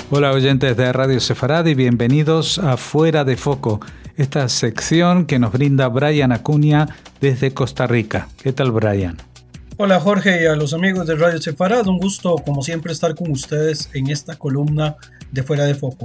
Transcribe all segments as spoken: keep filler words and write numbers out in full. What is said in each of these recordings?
Hola oyentes de Radio Sefarad y bienvenidos a Fuera de Foco, esta sección que nos brinda Brian Acuña desde Costa Rica. ¿Qué tal, Brian? Hola Jorge y a los amigos de Radio Sefarad, un gusto como siempre estar con ustedes en esta columna de Fuera de Foco.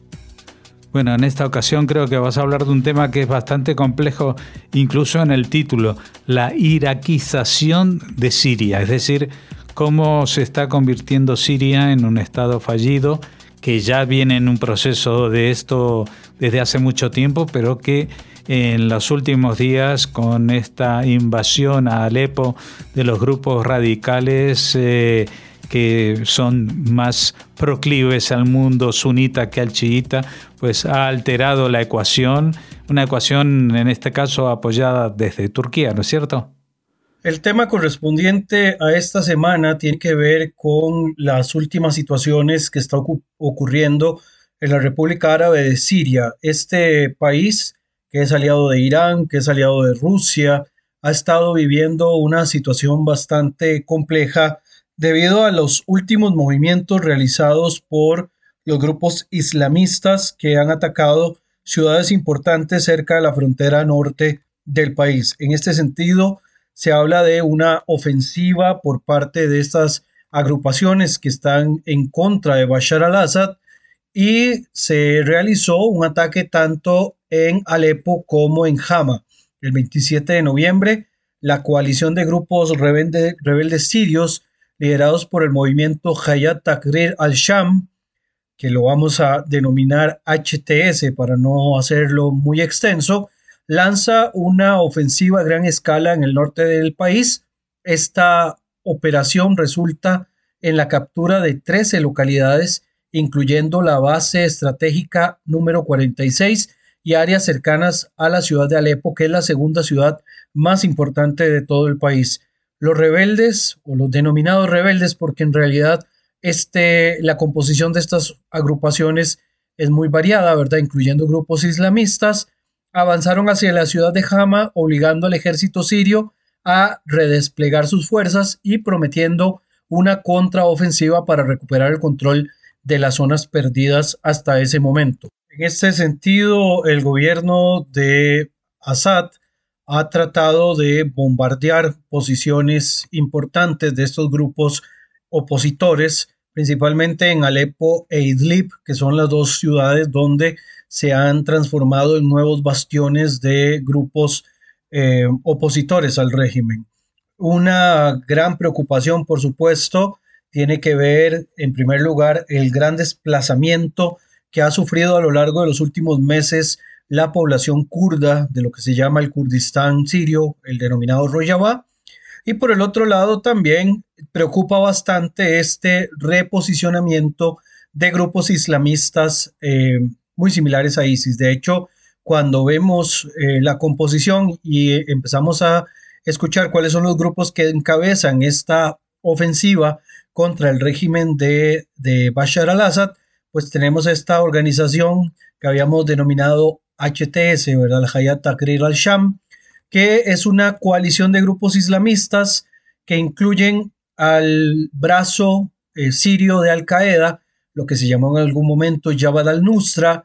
Bueno, en esta ocasión creo que vas a hablar de un tema que es bastante complejo, incluso en el título, la iraquización de Siria, es decir, cómo se está convirtiendo Siria en un estado fallido, que ya viene en un proceso de esto desde hace mucho tiempo, pero que en los últimos días, con esta invasión a Alepo de los grupos radicales eh, que son más proclives al mundo sunita que al chiita, pues ha alterado la ecuación, una ecuación en este caso apoyada desde Turquía, ¿no es cierto? El tema correspondiente a esta semana tiene que ver con las últimas situaciones que está ocu- ocurriendo en la República Árabe de Siria. Este país, que es aliado de Irán, que es aliado de Rusia, ha estado viviendo una situación bastante compleja debido a los últimos movimientos realizados por los grupos islamistas que han atacado ciudades importantes cerca de la frontera norte del país. En este sentido, se habla de una ofensiva por parte de estas agrupaciones que están en contra de Bashar al-Assad y se realizó un ataque tanto en Alepo como en Hama. El veintisiete de noviembre, la coalición de grupos rebelde, rebeldes sirios liderados por el movimiento Hayat Tahrir al-Sham, que lo vamos a denominar H T S para no hacerlo muy extenso, lanza una ofensiva a gran escala en el norte del país. Esta operación resulta en la captura de trece localidades, incluyendo la base estratégica número cuarenta y seis y áreas cercanas a la ciudad de Alepo, que es la segunda ciudad más importante de todo el país. Los rebeldes, o los denominados rebeldes, porque en realidad este, la composición de estas agrupaciones es muy variada, ¿verdad? Incluyendo grupos islamistas, avanzaron hacia la ciudad de Hama, obligando al ejército sirio a redesplegar sus fuerzas y prometiendo una contraofensiva para recuperar el control de las zonas perdidas hasta ese momento. En este sentido, el gobierno de Assad ha tratado de bombardear posiciones importantes de estos grupos opositores, principalmente en Alepo e Idlib, que son las dos ciudades donde se han transformado en nuevos bastiones de grupos eh, opositores al régimen. Una gran preocupación, por supuesto, tiene que ver, en primer lugar, el gran desplazamiento que ha sufrido a lo largo de los últimos meses la población kurda de lo que se llama el Kurdistán sirio, el denominado Rojava. Y por el otro lado también preocupa bastante este reposicionamiento de grupos islamistas eh, muy similares a ISIS. De hecho, cuando vemos eh, la composición y eh, empezamos a escuchar cuáles son los grupos que encabezan esta ofensiva contra el régimen de, de Bashar al-Assad, pues tenemos esta organización que habíamos denominado H T S, ¿verdad? El Hayat Tahrir al-Sham, que es una coalición de grupos islamistas que incluyen al brazo eh, sirio de Al-Qaeda, lo que se llamó en algún momento Jabhat al-Nusra,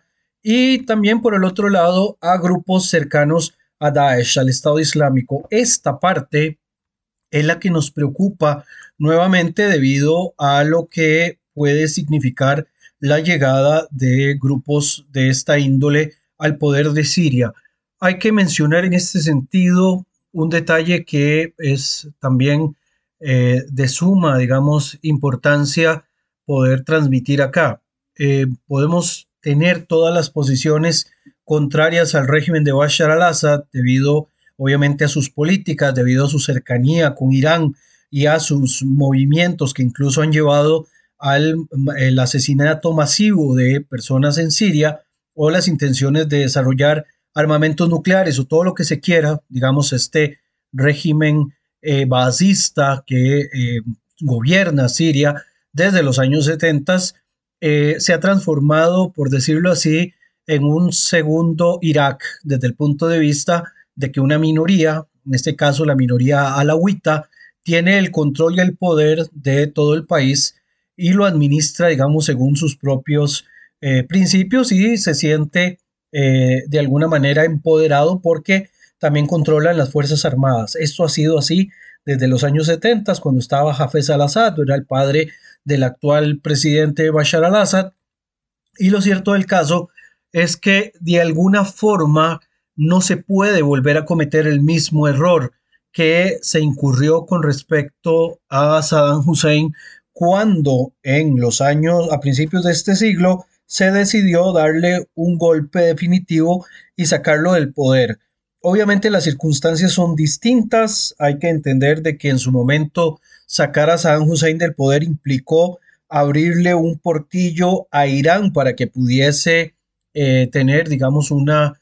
y también por el otro lado a grupos cercanos a Daesh, al Estado Islámico. Esta parte es la que nos preocupa nuevamente debido a lo que puede significar la llegada de grupos de esta índole al poder de Siria. Hay que mencionar en este sentido un detalle que es también eh, de suma, digamos, importancia poder transmitir acá. Eh, podemos tener todas las posiciones contrarias al régimen de Bashar al-Assad debido obviamente a sus políticas, debido a su cercanía con Irán y a sus movimientos que incluso han llevado al el asesinato masivo de personas en Siria o las intenciones de desarrollar armamentos nucleares o todo lo que se quiera, digamos, este régimen eh, basista que eh, gobierna Siria desde los años setenta, eh, se ha transformado, por decirlo así, en un segundo Irak desde el punto de vista de que una minoría, en este caso la minoría alawita, tiene el control y el poder de todo el país y lo administra, digamos, según sus propios eh, principios y se siente eh, de alguna manera empoderado porque también controlan las Fuerzas Armadas. Esto ha sido así desde los años setenta, cuando estaba Hafez al-Assad, era el padre del actual presidente Bashar al-Assad, y lo cierto del caso es que de alguna forma no se puede volver a cometer el mismo error que se incurrió con respecto a Saddam Hussein cuando en los años, a principios de este siglo, se decidió darle un golpe definitivo y sacarlo del poder. Obviamente las circunstancias son distintas, hay que entender de que en su momento sacar a Saddam Hussein del poder implicó abrirle un portillo a Irán para que pudiese eh, tener, digamos, una,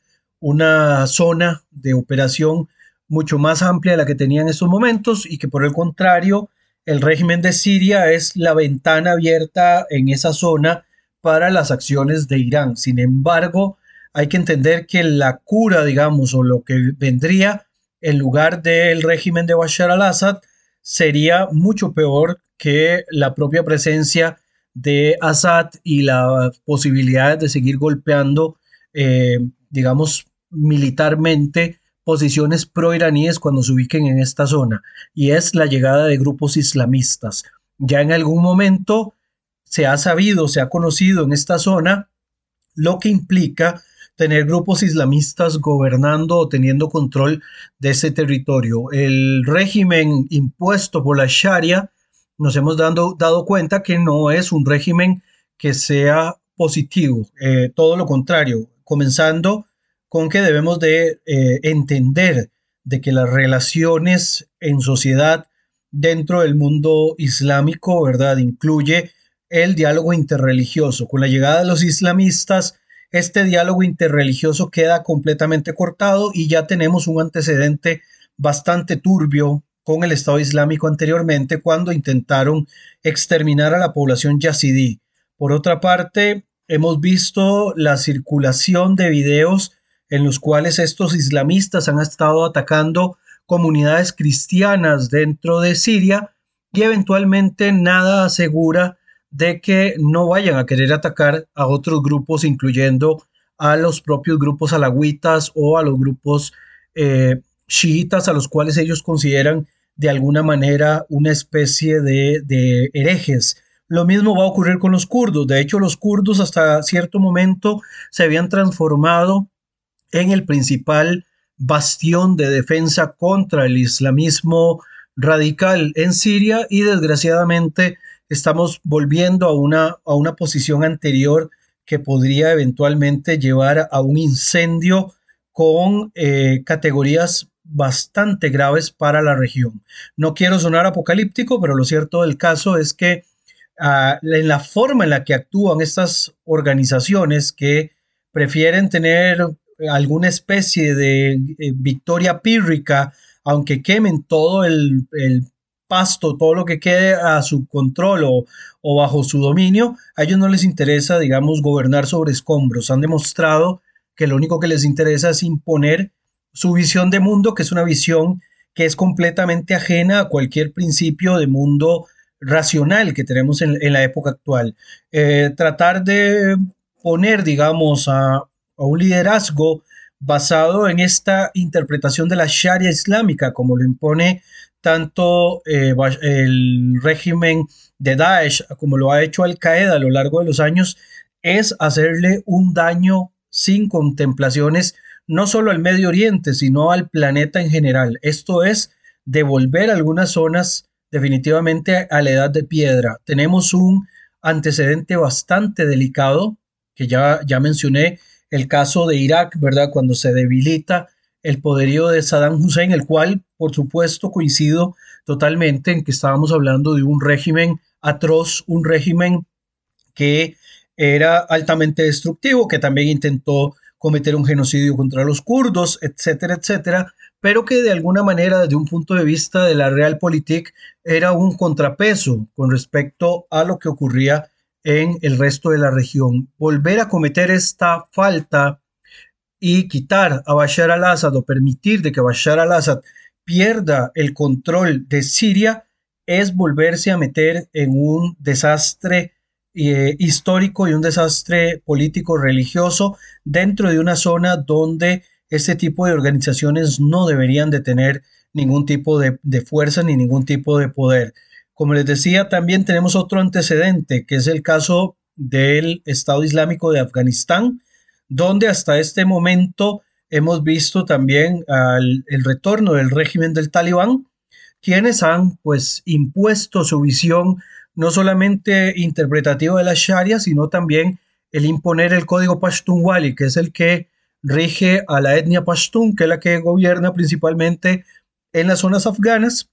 una zona de operación mucho más amplia de la que tenía en estos momentos y que por el contrario, el régimen de Siria es la ventana abierta en esa zona para las acciones de Irán. Sin embargo, hay que entender que la cura, digamos, o lo que vendría en lugar del régimen de Bashar al-Assad sería mucho peor que la propia presencia de Assad y las posibilidades de seguir golpeando, eh, digamos, militarmente posiciones proiraníes cuando se ubiquen en esta zona, y es la llegada de grupos islamistas. Ya en algún momento se ha sabido, se ha conocido en esta zona lo que implica tener grupos islamistas gobernando o teniendo control de ese territorio. El régimen impuesto por la Sharia, nos hemos dado, dado cuenta que no es un régimen que sea positivo, eh, todo lo contrario, comenzando con que debemos de eh, entender de que las relaciones en sociedad dentro del mundo islámico, ¿verdad?, incluye el diálogo interreligioso. Con la llegada de los islamistas, este diálogo interreligioso queda completamente cortado y ya tenemos un antecedente bastante turbio con el Estado Islámico anteriormente cuando intentaron exterminar a la población yazidí. Por otra parte, hemos visto la circulación de videos en los cuales estos islamistas han estado atacando comunidades cristianas dentro de Siria y eventualmente nada asegura de que no vayan a querer atacar a otros grupos, incluyendo a los propios grupos alawitas o a los grupos eh, chiitas, a los cuales ellos consideran de alguna manera una especie de, de herejes. Lo mismo va a ocurrir con los kurdos. De hecho, los kurdos hasta cierto momento se habían transformado en el principal bastión de defensa contra el islamismo radical en Siria y desgraciadamente estamos volviendo a una, a una posición anterior que podría eventualmente llevar a un incendio con eh, categorías bastante graves para la región. No quiero sonar apocalíptico, pero lo cierto del caso es que uh, en la forma en la que actúan estas organizaciones que prefieren tener alguna especie de eh, victoria pírrica, aunque quemen todo el, el pasto, todo lo que quede a su control o, o bajo su dominio, a ellos no les interesa, digamos, gobernar sobre escombros. Han demostrado que lo único que les interesa es imponer su visión de mundo, que es una visión que es completamente ajena a cualquier principio de mundo racional que tenemos en, en la época actual. Eh, tratar de poner, digamos, a, a un liderazgo basado en esta interpretación de la Sharia islámica, como lo impone tanto eh, el régimen de Daesh como lo ha hecho Al Qaeda a lo largo de los años, es hacerle un daño sin contemplaciones, no solo al Medio Oriente, sino al planeta en general. Esto es devolver algunas zonas definitivamente a la edad de piedra. Tenemos un antecedente bastante delicado, que ya, ya mencioné, el caso de Irak, ¿verdad? Cuando se debilita el poderío de Saddam Hussein, el cual, por supuesto, coincido totalmente en que estábamos hablando de un régimen atroz, un régimen que era altamente destructivo, que también intentó cometer un genocidio contra los kurdos, etcétera, etcétera, pero que de alguna manera, desde un punto de vista de la Realpolitik, era un contrapeso con respecto a lo que ocurría en el resto de la región. Volver a cometer esta falta y quitar a Bashar al-Assad o permitir de que Bashar al-Assad pierda el control de Siria es volverse a meter en un desastre eh, histórico y un desastre político religioso dentro de una zona donde este tipo de organizaciones no deberían de tener ningún tipo de, de fuerza ni ningún tipo de poder. Como les decía, también tenemos otro antecedente, que es el caso del Estado Islámico de Afganistán, donde hasta este momento hemos visto también al, el retorno del régimen del Talibán, quienes han pues impuesto su visión no solamente interpretativa de la Sharia, sino también el imponer el código Pashtunwali, que es el que rige a la etnia Pashtun, que es la que gobierna principalmente en las zonas afganas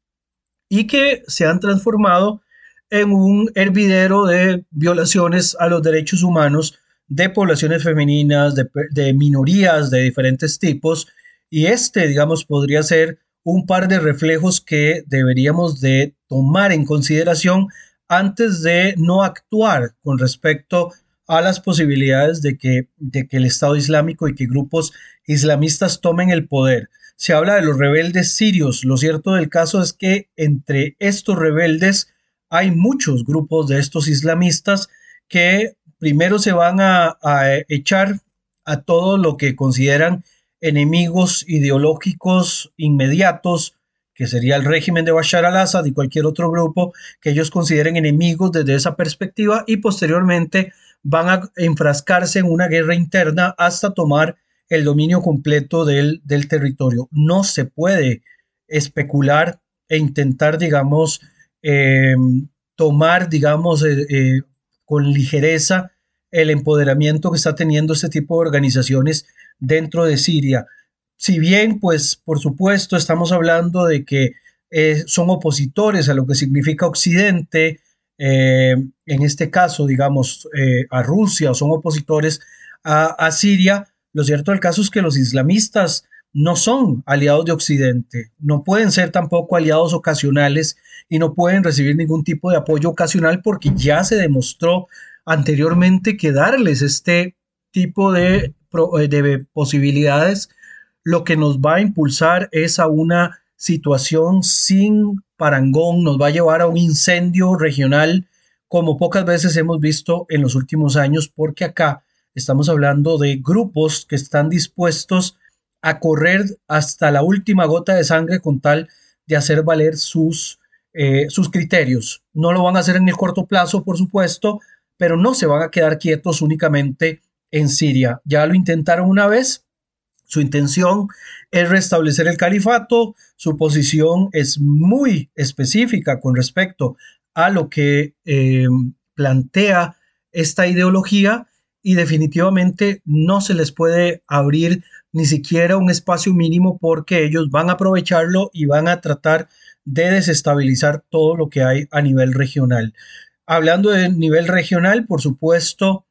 y que se han transformado en un hervidero de violaciones a los derechos humanos de poblaciones femeninas, de, de minorías de diferentes tipos, y este, digamos, podría ser un par de reflejos que deberíamos de tomar en consideración antes de no actuar con respecto a las posibilidades de que, de que el Estado Islámico y que grupos islamistas tomen el poder. Se habla de los rebeldes sirios. Lo cierto del caso es que entre estos rebeldes hay muchos grupos de estos islamistas que primero se van a, a echar a todo lo que consideran enemigos ideológicos inmediatos, que sería el régimen de Bashar al-Assad y cualquier otro grupo que ellos consideren enemigos desde esa perspectiva, y posteriormente van a enfrascarse en una guerra interna hasta tomar el dominio completo del, del territorio. No se puede especular e intentar, digamos, eh, tomar, digamos, eh, eh, con ligereza el empoderamiento que está teniendo este tipo de organizaciones dentro de Siria. Si bien, pues, por supuesto, estamos hablando de que eh, son opositores a lo que significa Occidente, eh, en este caso, digamos, eh, a Rusia, o son opositores a, a Siria, lo cierto del caso es que los islamistas no son aliados de Occidente, no pueden ser tampoco aliados ocasionales y no pueden recibir ningún tipo de apoyo ocasional porque ya se demostró anteriormente que darles este tipo de, de posibilidades lo que nos va a impulsar es a una situación sin parangón, nos va a llevar a un incendio regional como pocas veces hemos visto en los últimos años, porque acá estamos hablando de grupos que están dispuestos a correr hasta la última gota de sangre con tal de hacer valer sus, eh, sus criterios. No lo van a hacer en el corto plazo, por supuesto, pero no se van a quedar quietos únicamente en Siria. Ya lo intentaron una vez, su intención es restablecer el califato, su posición es muy específica con respecto a lo que eh, plantea esta ideología, y definitivamente no se les puede abrir ni siquiera un espacio mínimo porque ellos van a aprovecharlo y van a tratar de desestabilizar todo lo que hay a nivel regional. Hablando de nivel regional, por supuesto,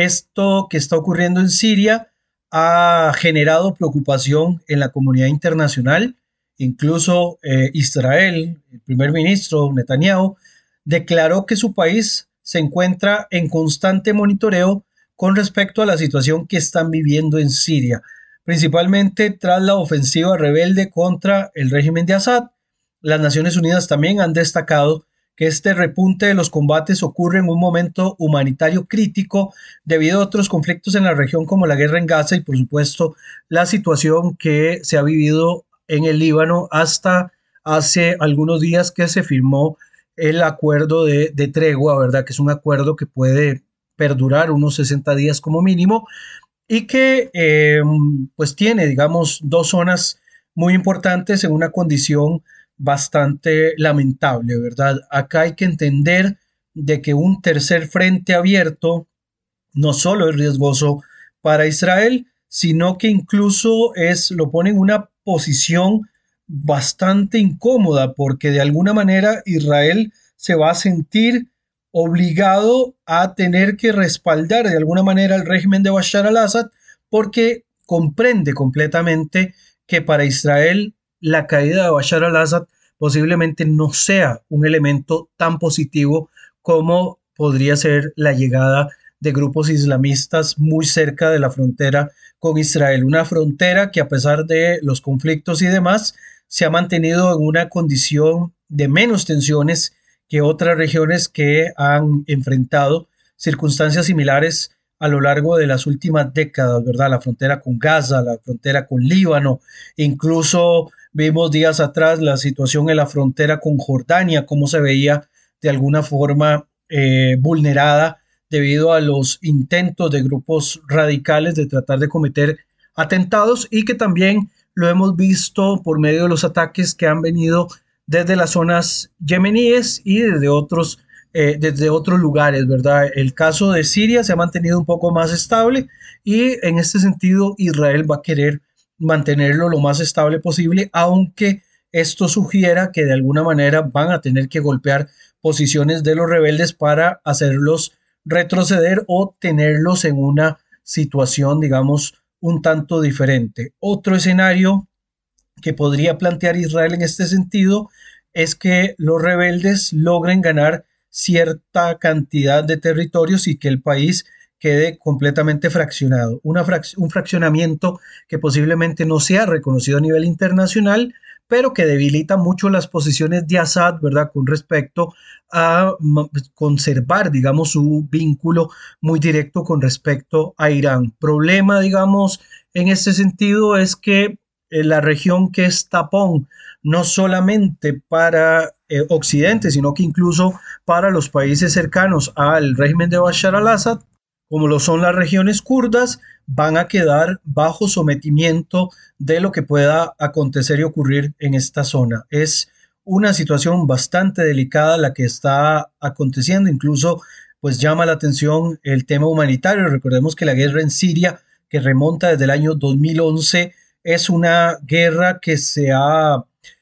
esto que está ocurriendo en Siria ha generado preocupación en la comunidad internacional. Incluso eh, Israel, el primer ministro Netanyahu, declaró que su país se encuentra en constante monitoreo con respecto a la situación que están viviendo en Siria, principalmente tras la ofensiva rebelde contra el régimen de Assad. Las Naciones Unidas también han destacado que este repunte de los combates ocurre en un momento humanitario crítico debido a otros conflictos en la región como la guerra en Gaza y por supuesto la situación que se ha vivido en el Líbano hasta hace algunos días que se firmó el acuerdo de, de tregua, ¿verdad? Que es un acuerdo que puede perdurar unos sesenta días como mínimo y que eh, pues tiene, digamos, dos zonas muy importantes en una condición bastante lamentable, ¿verdad? Acá hay que entender de que un tercer frente abierto no solo es riesgoso para Israel, sino que incluso es, lo pone en una posición bastante incómoda, porque de alguna manera Israel se va a sentir obligado a tener que respaldar de alguna manera al régimen de Bashar al-Assad, porque comprende completamente que para Israel la caída de Bashar al-Assad posiblemente no sea un elemento tan positivo como podría ser la llegada de grupos islamistas muy cerca de la frontera con Israel. Una frontera que, a pesar de los conflictos y demás, se ha mantenido en una condición de menos tensiones que otras regiones que han enfrentado circunstancias similares a lo largo de las últimas décadas, ¿verdad? La frontera con Gaza, la frontera con Líbano, incluso vimos días atrás la situación en la frontera con Jordania, cómo se veía de alguna forma eh, vulnerada debido a los intentos de grupos radicales de tratar de cometer atentados, y que también lo hemos visto por medio de los ataques que han venido desde las zonas yemeníes y desde otros, eh, desde otros lugares, ¿verdad? El caso de Siria se ha mantenido un poco más estable, y en este sentido Israel va a querer mantenerlo lo más estable posible, aunque esto sugiera que de alguna manera van a tener que golpear posiciones de los rebeldes para hacerlos retroceder o tenerlos en una situación, digamos, un tanto diferente. Otro escenario que podría plantear Israel en este sentido es que los rebeldes logren ganar cierta cantidad de territorios y que el país quede completamente fraccionado. Una frac- un fraccionamiento que posiblemente no sea reconocido a nivel internacional, pero que debilita mucho las posiciones de Assad, ¿verdad?, con respecto a conservar, digamos, su vínculo muy directo con respecto a Irán. Problema, digamos, en este sentido es que eh, la región que es tapón, no solamente para eh, Occidente, sino que incluso para los países cercanos al régimen de Bashar al-Assad, como lo son las regiones kurdas, van a quedar bajo sometimiento de lo que pueda acontecer y ocurrir en esta zona. Es una situación bastante delicada la que está aconteciendo, incluso pues llama la atención el tema humanitario. Recordemos que la guerra en Siria, que remonta desde el año dos mil once, es una guerra que se ha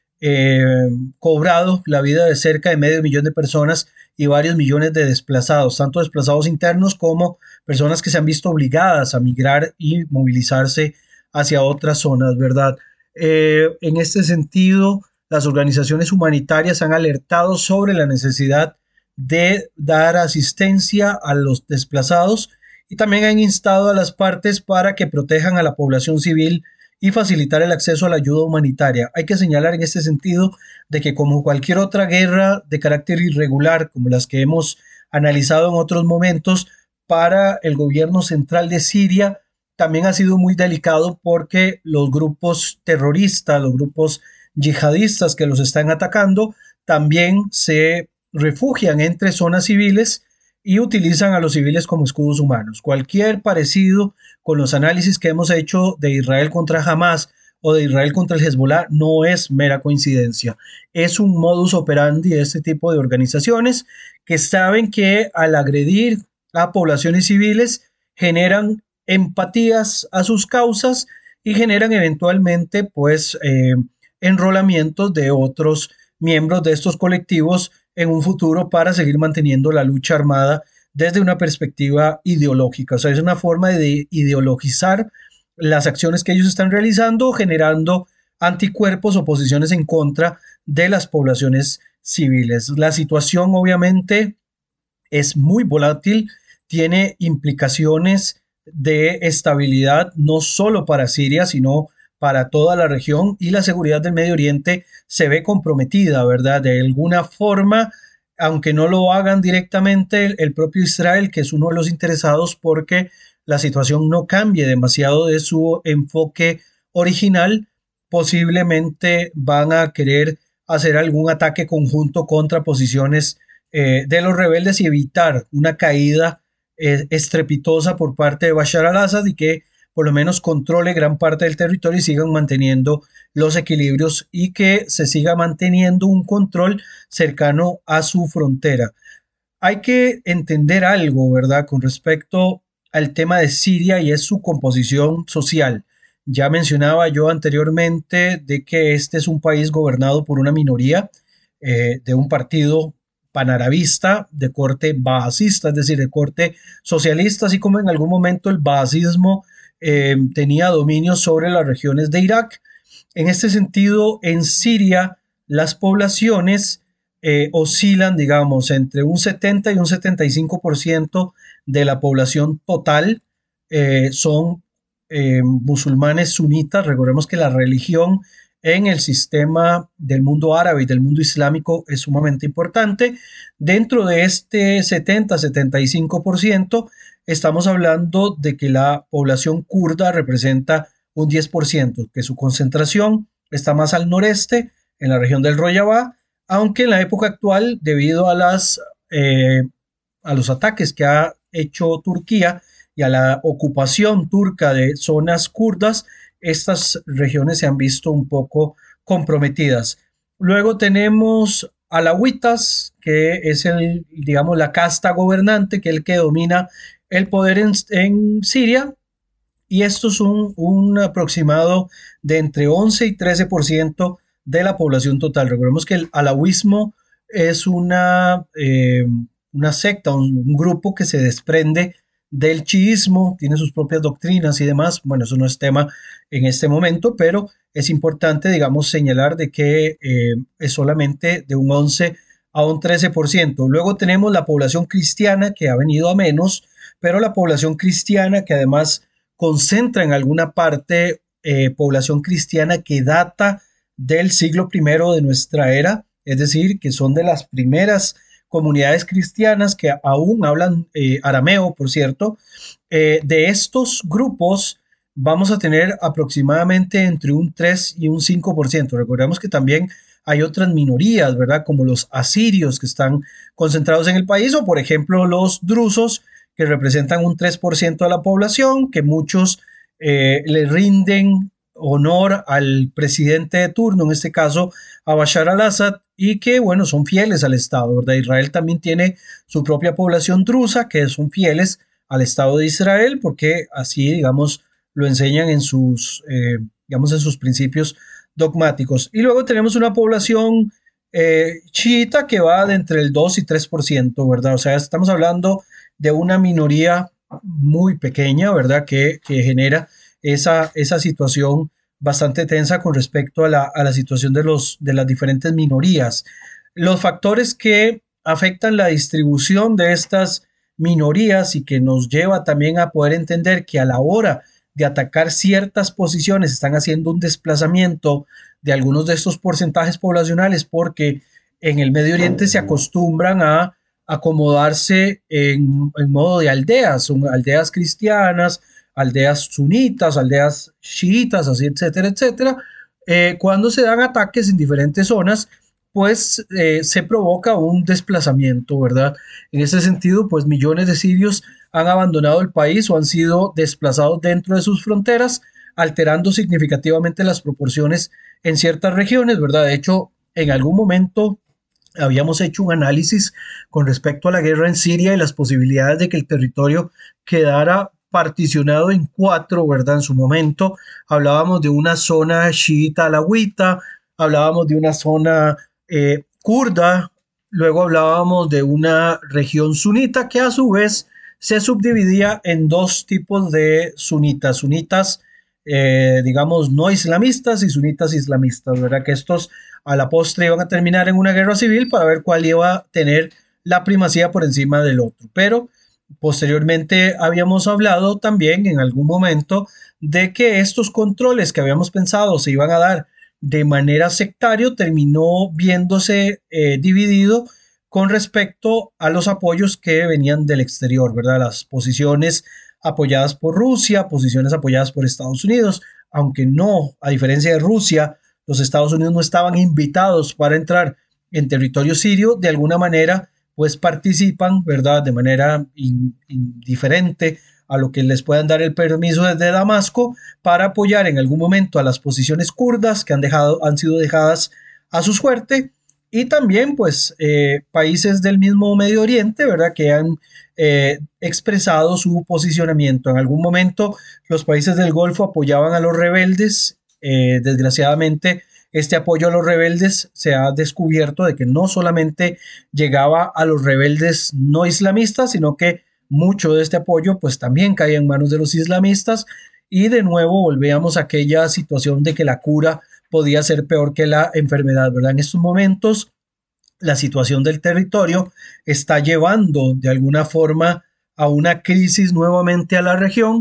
eh, cobrado la vida de cerca de medio millón de personas y varios millones de desplazados, tanto desplazados internos como personas que se han visto obligadas a migrar y movilizarse hacia otras zonas, ¿verdad? Eh, en este sentido, las organizaciones humanitarias han alertado sobre la necesidad de dar asistencia a los desplazados, y también han instado a las partes para que protejan a la población civil y facilitar el acceso a la ayuda humanitaria. Hay que señalar en este sentido de que, como cualquier otra guerra de carácter irregular, como las que hemos analizado en otros momentos, para el gobierno central de Siria también ha sido muy delicado, porque los grupos terroristas, los grupos yihadistas que los están atacando, también se refugian entre zonas civiles y utilizan a los civiles como escudos humanos. Cualquier parecido con los análisis que hemos hecho de Israel contra Hamas o de Israel contra el Hezbollah no es mera coincidencia. Es un modus operandi de este tipo de organizaciones que saben que al agredir a poblaciones civiles generan empatías a sus causas y generan eventualmente pues eh, enrolamientos de otros miembros de estos colectivos en un futuro para seguir manteniendo la lucha armada desde una perspectiva ideológica. O sea, es una forma de ideologizar las acciones que ellos están realizando, generando anticuerpos o posiciones en contra de las poblaciones civiles. La situación obviamente es muy volátil, tiene implicaciones de estabilidad no solo para Siria, sino para toda la región, y la seguridad del Medio Oriente se ve comprometida, ¿verdad? De alguna forma, aunque no lo hagan directamente, el propio Israel, que es uno de los interesados porque la situación no cambie demasiado de su enfoque original, posiblemente van a querer hacer algún ataque conjunto contra posiciones eh, de los rebeldes y evitar una caída eh, estrepitosa por parte de Bashar al-Assad, y que por lo menos controle gran parte del territorio y sigan manteniendo los equilibrios, y que se siga manteniendo un control cercano a su frontera. Hay que entender algo, ¿verdad?, con respecto al tema de Siria, y es su composición social. Ya mencionaba yo anteriormente de que este es un país gobernado por una minoría eh, de un partido panarabista de corte baasista, es decir, de corte socialista, así como en algún momento el baasismo eh, tenía dominio sobre las regiones de Irak. En este sentido, en Siria, las poblaciones eh, oscilan, digamos, entre un setenta y un setenta y cinco por ciento de la población total eh, son eh, musulmanes sunitas. Recordemos que la religión en el sistema del mundo árabe y del mundo islámico es sumamente importante. Dentro de este setenta a setenta y cinco por ciento estamos hablando de que la población kurda representa un diez por ciento, que su concentración está más al noreste, en la región del Rojava, aunque en la época actual, debido a, las, eh, a los ataques que ha hecho Turquía y a la ocupación turca de zonas kurdas, estas regiones se han visto un poco comprometidas. Luego tenemos alawitas, que es el, digamos, la casta gobernante, que es el que domina el poder en, en Siria, y esto es un, un aproximado de entre once y trece por ciento de la población total. Recordemos que el alawismo es una, eh, una secta, un, un grupo que se desprende del chiismo, tiene sus propias doctrinas y demás. Bueno, eso no es tema en este momento, pero es importante, digamos, señalar de que eh, es solamente de un once a un trece por ciento. Luego tenemos la población cristiana, que ha venido a menos, pero la población cristiana que además concentra en alguna parte eh, población cristiana que data del siglo primero de nuestra era, es decir, que son de las primeras comunidades cristianas que aún hablan eh, arameo, por cierto. Eh, de estos grupos vamos a tener aproximadamente entre un tres y un cinco por ciento. Recordemos que también hay otras minorías, ¿verdad? Como los asirios que están concentrados en el país, o por ejemplo los drusos, que representan un tres por ciento de la población, que muchos eh, le rinden honor al presidente de turno, en este caso a Bashar al-Assad, y que, bueno, son fieles al Estado, ¿verdad? Israel también tiene su propia población drusa, que son fieles al Estado de Israel, porque así, digamos, lo enseñan en sus, eh, digamos, en sus principios dogmáticos. Y luego tenemos una población eh, chiita que va de entre el dos y tres por ciento, ¿verdad? O sea, estamos hablando de una minoría muy pequeña, ¿verdad? Que, que genera esa, esa situación bastante tensa con respecto a la, a la situación de, los, de las diferentes minorías. Los factores que afectan la distribución de estas minorías y que nos lleva también a poder entender que a la hora de atacar ciertas posiciones están haciendo un desplazamiento de algunos de estos porcentajes poblacionales, porque en el Medio Oriente se acostumbran a acomodarse en, en modo de aldeas, son aldeas cristianas, aldeas sunitas, aldeas chiitas, así, etcétera, etcétera. Eh, cuando se dan ataques en diferentes zonas, pues eh, se provoca un desplazamiento, ¿verdad? En ese sentido, pues millones de sirios han abandonado el país o han sido desplazados dentro de sus fronteras, alterando significativamente las proporciones en ciertas regiones, ¿verdad? De hecho, en algún momento habíamos hecho un análisis con respecto a la guerra en Siria y las posibilidades de que el territorio quedara particionado en cuatro, ¿verdad? En su momento hablábamos de una zona chiita alawita, hablábamos de una zona eh, kurda, luego hablábamos de una región sunita que a su vez se subdividía en dos tipos de sunitas, sunitas eh, digamos no islamistas y sunitas islamistas, ¿verdad? Que estos a la postre iban a terminar en una guerra civil para ver cuál iba a tener la primacía por encima del otro, pero posteriormente habíamos hablado también en algún momento de que estos controles que habíamos pensado se iban a dar de manera sectaria terminó viéndose eh, dividido con respecto a los apoyos que venían del exterior, ¿verdad? Las posiciones apoyadas por Rusia, posiciones apoyadas por Estados Unidos, aunque no, a diferencia de Rusia, los Estados Unidos no estaban invitados para entrar en territorio sirio, de alguna manera pues participan, ¿verdad? De manera in, indiferente a lo que les puedan dar el permiso desde Damasco para apoyar en algún momento a las posiciones kurdas que han, dejado, han sido dejadas a su suerte, y también pues eh, países del mismo Medio Oriente, ¿verdad? Que han eh, expresado su posicionamiento. En algún momento los países del Golfo apoyaban a los rebeldes, eh, desgraciadamente este apoyo a los rebeldes se ha descubierto de que no solamente llegaba a los rebeldes no islamistas, sino que mucho de este apoyo pues también caía en manos de los islamistas, y de nuevo volvíamos a aquella situación de que la cura podía ser peor que la enfermedad, ¿verdad? En estos momentos la situación del territorio está llevando de alguna forma a una crisis nuevamente a la región,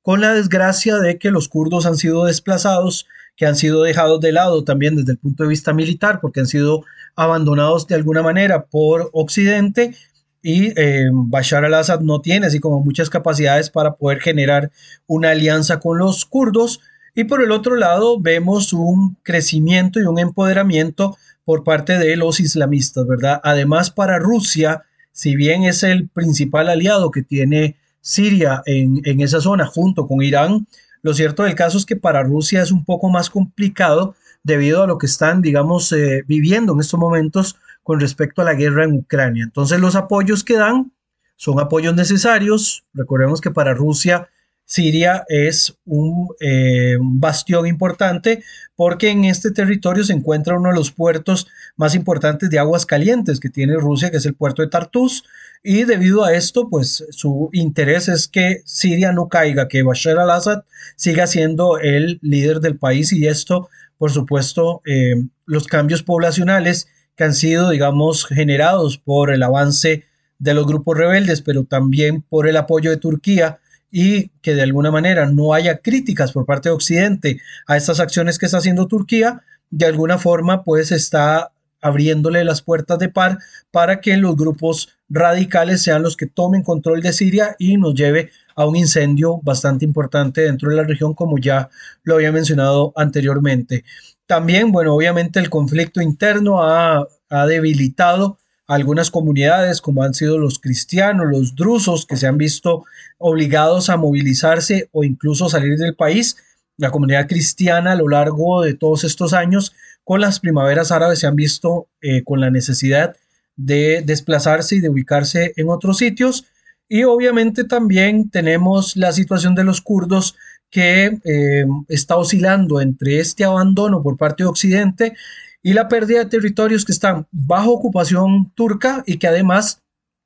con la desgracia de que los kurdos han sido desplazados, que han sido dejados de lado también desde el punto de vista militar, porque han sido abandonados de alguna manera por Occidente, y eh, Bashar al-Assad no tiene así como muchas capacidades para poder generar una alianza con los kurdos. Y por el otro lado vemos un crecimiento y un empoderamiento por parte de los islamistas, ¿verdad? Además, para Rusia, si bien es el principal aliado que tiene Siria en, en esa zona junto con Irán, lo cierto del caso es que para Rusia es un poco más complicado debido a lo que están, digamos, eh, viviendo en estos momentos con respecto a la guerra en Ucrania. Entonces los apoyos que dan son apoyos necesarios. Recordemos que para Rusia Siria es un, eh, un bastión importante porque en este territorio se encuentra uno de los puertos más importantes de aguas calientes que tiene Rusia, que es el puerto de Tartus, y debido a esto, pues su interés es que Siria no caiga, que Bashar al-Assad siga siendo el líder del país, y esto, por supuesto, eh, los cambios poblacionales que han sido, digamos, generados por el avance de los grupos rebeldes, pero también por el apoyo de Turquía, y que de alguna manera no haya críticas por parte de Occidente a estas acciones que está haciendo Turquía, de alguna forma pues está abriéndole las puertas de par para que los grupos radicales sean los que tomen control de Siria y nos lleve a un incendio bastante importante dentro de la región, como ya lo había mencionado anteriormente. También, bueno, obviamente el conflicto interno ha, ha debilitado algunas comunidades, como han sido los cristianos, los drusos, que se han visto obligados a movilizarse o incluso salir del país. La comunidad cristiana a lo largo de todos estos años, con las primaveras árabes, se han visto eh, con la necesidad de desplazarse y de ubicarse en otros sitios. Y obviamente también tenemos la situación de los kurdos, que eh, está oscilando entre este abandono por parte de Occidente y la pérdida de territorios que están bajo ocupación turca y que además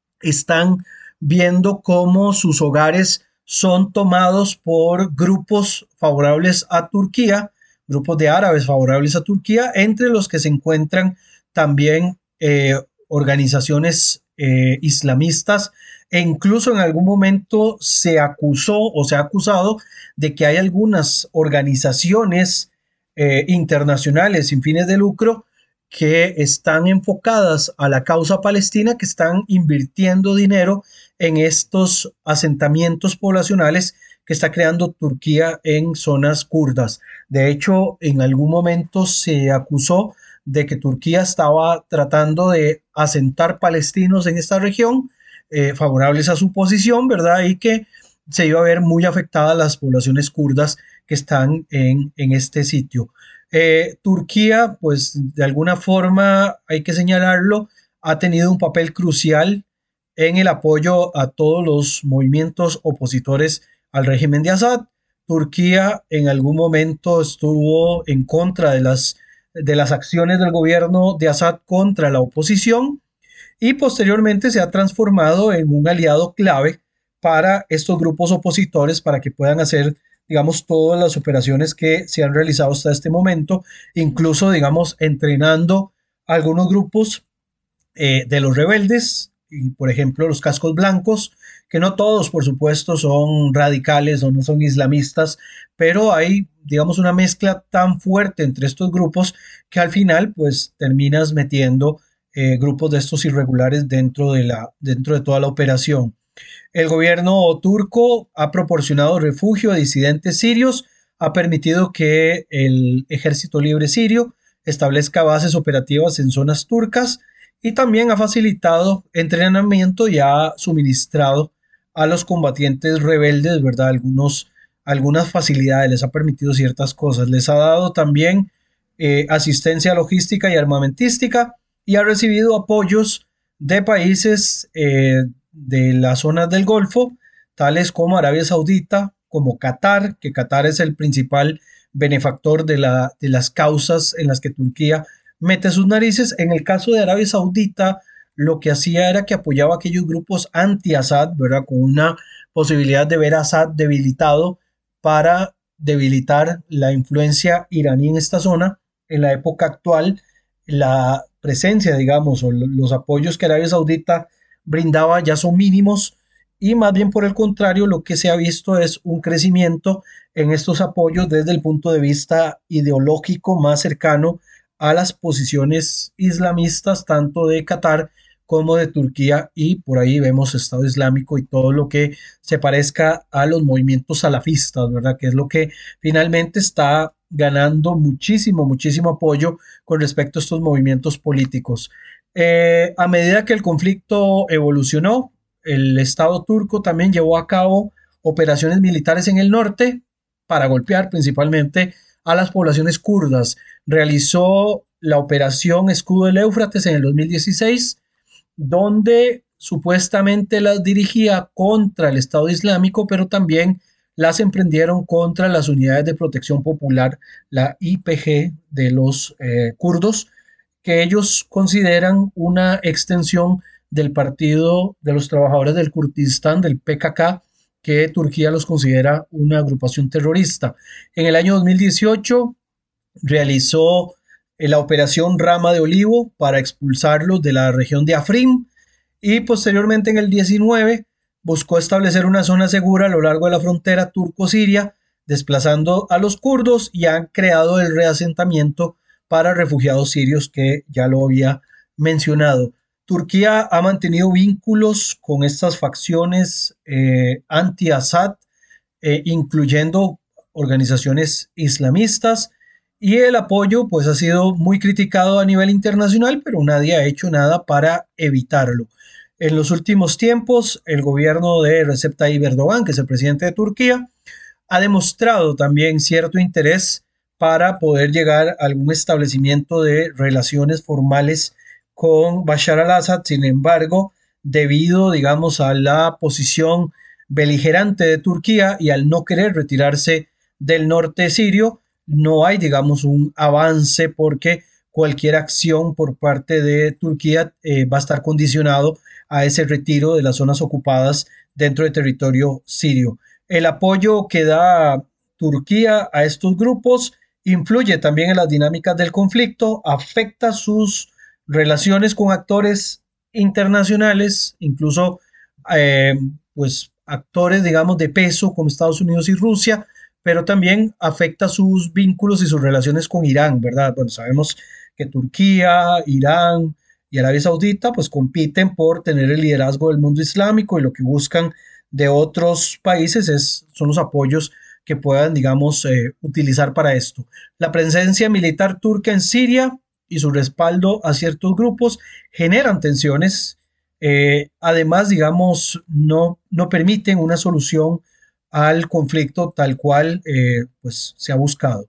están viendo cómo sus hogares son tomados por grupos favorables a Turquía, grupos de árabes favorables a Turquía, entre los que se encuentran también eh, organizaciones eh, islamistas, e incluso en algún momento se acusó o se ha acusado de que hay algunas organizaciones eh, internacionales sin fines de lucro que están enfocadas a la causa palestina, que están invirtiendo dinero en estos asentamientos poblacionales que está creando Turquía en zonas kurdas. De hecho, en algún momento se acusó de que Turquía estaba tratando de asentar palestinos en esta región, eh, favorables a su posición, ¿verdad? Y que se iba a ver muy afectadas las poblaciones kurdas que están en, en este sitio. Eh, Turquía, pues de alguna forma hay que señalarlo, ha tenido un papel crucial en el apoyo a todos los movimientos opositores al régimen de Assad. Turquía en algún momento estuvo en contra de las, de las acciones del gobierno de Assad contra la oposición, y posteriormente se ha transformado en un aliado clave para estos grupos opositores para que puedan hacer, digamos, todas las operaciones que se han realizado hasta este momento, incluso, digamos, entrenando a algunos grupos eh, de los rebeldes, y por ejemplo los cascos blancos, que no todos, por supuesto, son radicales o no son islamistas, pero hay, digamos, una mezcla tan fuerte entre estos grupos que al final, pues, terminas metiendo eh, grupos de estos irregulares dentro de, la, dentro de toda la operación. El gobierno turco ha proporcionado refugio a disidentes sirios, ha permitido que el Ejército Libre Sirio establezca bases operativas en zonas turcas, y también ha facilitado entrenamiento y ha suministrado a los combatientes rebeldes, ¿verdad? Algunos, algunas facilidades, les ha permitido ciertas cosas, les ha dado también eh, asistencia logística y armamentística, y ha recibido apoyos de países eh, de las zonas del Golfo, tales como Arabia Saudita, como Qatar, que Qatar es el principal benefactor de, la, de las causas en las que Turquía mete sus narices. En el caso de Arabia Saudita, lo que hacía era que apoyaba a aquellos grupos anti-Assad, ¿verdad? Con una posibilidad de ver a Assad debilitado para debilitar la influencia iraní en esta zona. En la época actual, la presencia, digamos, o los apoyos que Arabia Saudita brindaba ya son mínimos, y más bien por el contrario, lo que se ha visto es un crecimiento en estos apoyos desde el punto de vista ideológico más cercano a las posiciones islamistas, tanto de Qatar como de Turquía, y por ahí vemos Estado Islámico y todo lo que se parezca a los movimientos salafistas, ¿verdad? Que es lo que finalmente está ganando muchísimo, muchísimo apoyo con respecto a estos movimientos políticos. Eh, a medida que el conflicto evolucionó, el Estado turco también llevó a cabo operaciones militares en el norte para golpear principalmente a las poblaciones kurdas. Realizó la operación Escudo del Éufrates en el dos mil dieciséis, donde supuestamente las dirigía contra el Estado Islámico, pero también las emprendieron contra las unidades de protección popular, la I P G de los eh, kurdos, que ellos consideran una extensión del Partido de los Trabajadores del Kurdistán, del P K K, que Turquía los considera una agrupación terrorista. En el año dos mil dieciocho realizó la operación Rama de Olivo para expulsarlos de la región de Afrin, y posteriormente en el diecinueve buscó establecer una zona segura a lo largo de la frontera turco-siria, desplazando a los kurdos, y han creado el reasentamiento para refugiados sirios que ya lo había mencionado. Turquía ha mantenido vínculos con estas facciones eh, anti-Assad, eh, incluyendo organizaciones islamistas, y el apoyo pues ha sido muy criticado a nivel internacional, pero nadie ha hecho nada para evitarlo. En los últimos tiempos, el gobierno de Recep Tayyip Erdogan, que es el presidente de Turquía, ha demostrado también cierto interés para poder llegar a algún establecimiento de relaciones formales con Bashar al-Assad. Sin embargo, debido, digamos, a la posición beligerante de Turquía y al no querer retirarse del norte sirio, no hay, digamos, un avance, porque cualquier acción por parte de Turquía eh, va a estar condicionado a ese retiro de las zonas ocupadas dentro del territorio sirio. El apoyo que da Turquía a estos grupos influye también en las dinámicas del conflicto, afecta sus relaciones con actores internacionales, incluso eh, pues actores, digamos, de peso como Estados Unidos y Rusia, pero también afecta sus vínculos y sus relaciones con Irán, ¿verdad? Bueno, sabemos que Turquía, Irán y Arabia Saudita pues compiten por tener el liderazgo del mundo islámico, y lo que buscan de otros países es, son los apoyos que puedan, digamos, eh, utilizar para esto. La presencia militar turca en Siria y su respaldo a ciertos grupos generan tensiones, eh, además, digamos, no, no permiten una solución al conflicto tal cual eh, pues se ha buscado.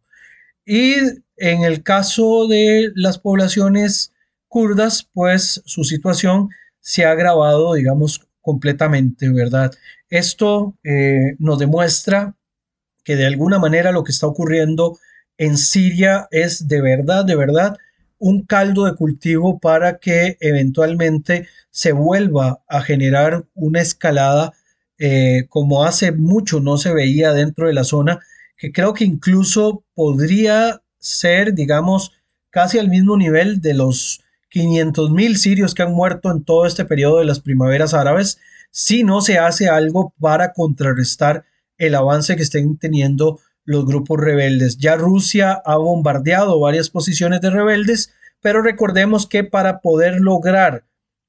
Y en el caso de las poblaciones kurdas, pues su situación se ha agravado, digamos, completamente, ¿verdad? Esto eh, nos demuestra que de alguna manera lo que está ocurriendo en Siria es de verdad, de verdad, un caldo de cultivo para que eventualmente se vuelva a generar una escalada eh, como hace mucho no se veía dentro de la zona, que creo que incluso podría ser, digamos, casi al mismo nivel de los quinientos mil sirios que han muerto en todo este periodo de las primaveras árabes, si no se hace algo para contrarrestar el avance que estén teniendo los grupos rebeldes. Ya Rusia ha bombardeado varias posiciones de rebeldes, pero recordemos que para poder lograr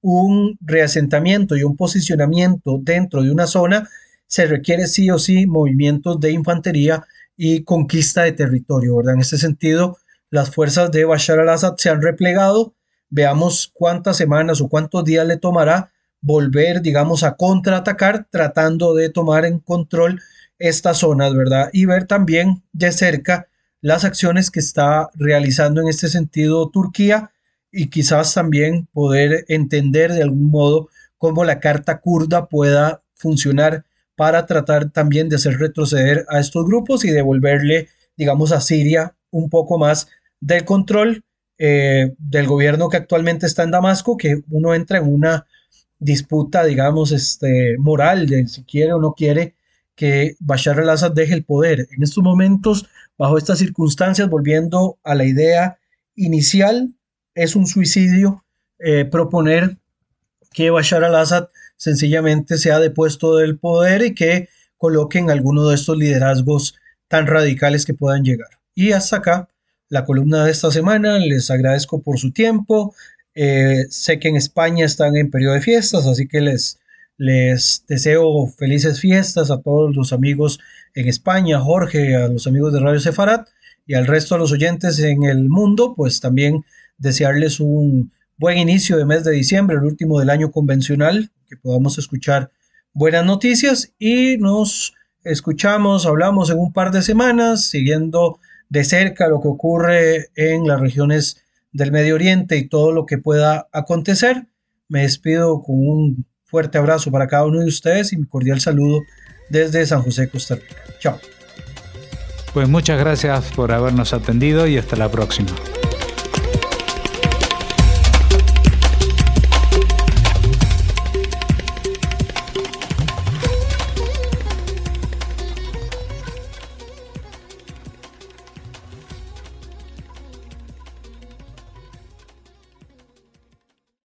un reasentamiento y un posicionamiento dentro de una zona, se requiere sí o sí movimientos de infantería y conquista de territorio, ¿verdad? En este sentido, las fuerzas de Bashar al-Assad se han replegado. Veamos cuántas semanas o cuántos días le tomará volver, digamos, a contraatacar, tratando de tomar en control estas zonas, ¿verdad? Y ver también de cerca las acciones que está realizando en este sentido Turquía, y quizás también poder entender de algún modo cómo la carta kurda pueda funcionar para tratar también de hacer retroceder a estos grupos y devolverle, digamos, a Siria un poco más del control eh, del gobierno que actualmente está en Damasco, que uno entra en una disputa, digamos, este, moral de si quiere o no quiere que Bashar al-Assad deje el poder. En estos momentos, bajo estas circunstancias, volviendo a la idea inicial, es un suicidio eh, proponer que Bashar al-Assad sencillamente sea depuesto del poder y que coloquen alguno de estos liderazgos tan radicales que puedan llegar. Y hasta acá la columna de esta semana. Les agradezco por su tiempo. Eh, sé que en España están en periodo de fiestas, así que les, les deseo felices fiestas a todos los amigos en España, a Jorge, a los amigos de Radio Sefarat y al resto de los oyentes en el mundo, pues también desearles un buen inicio de mes de diciembre, el último del año convencional, que podamos escuchar buenas noticias y nos escuchamos, hablamos en un par de semanas, siguiendo de cerca lo que ocurre en las regiones del Medio Oriente y todo lo que pueda acontecer. Me despido con un fuerte abrazo para cada uno de ustedes y mi cordial saludo desde San José, Costa Rica. Chao. Pues muchas gracias por habernos atendido y hasta la próxima.